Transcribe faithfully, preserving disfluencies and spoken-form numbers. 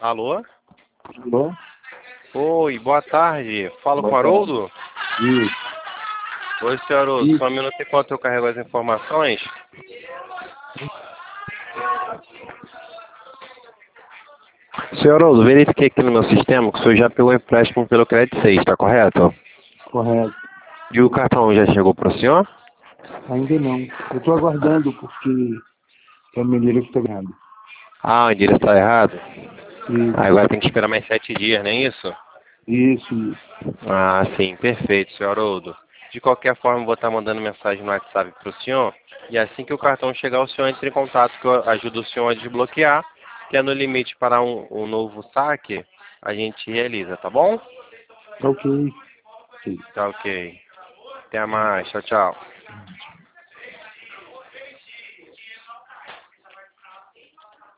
Alô? Alô? Oi, boa tarde. Falo Boa com o tarde. Haroldo? Isso. Oi, senhor Haroldo. Isso. Só um minuto enquanto eu carrego as informações. Senhor Haroldo, verifiquei aqui no meu sistema que o senhor já pegou empréstimo pelo Credit seis, tá correto? Correto. E o cartão já chegou para o senhor? Ainda não. Eu estou aguardando porque é meu endereço está errado. Ah, o endereço está errado? Isso. Agora tem que esperar mais sete dias, não é isso? Isso, isso. Ah, sim, perfeito, senhor Haroldo. De qualquer forma, eu vou estar mandando mensagem no WhatsApp para o senhor. E assim que o cartão chegar, o senhor entre em contato, que eu ajudo o senhor a desbloquear. Que é no limite para um, um novo saque, a gente realiza, tá bom? Tá ok. Ok. Tá ok. Até mais. Tchau, tchau.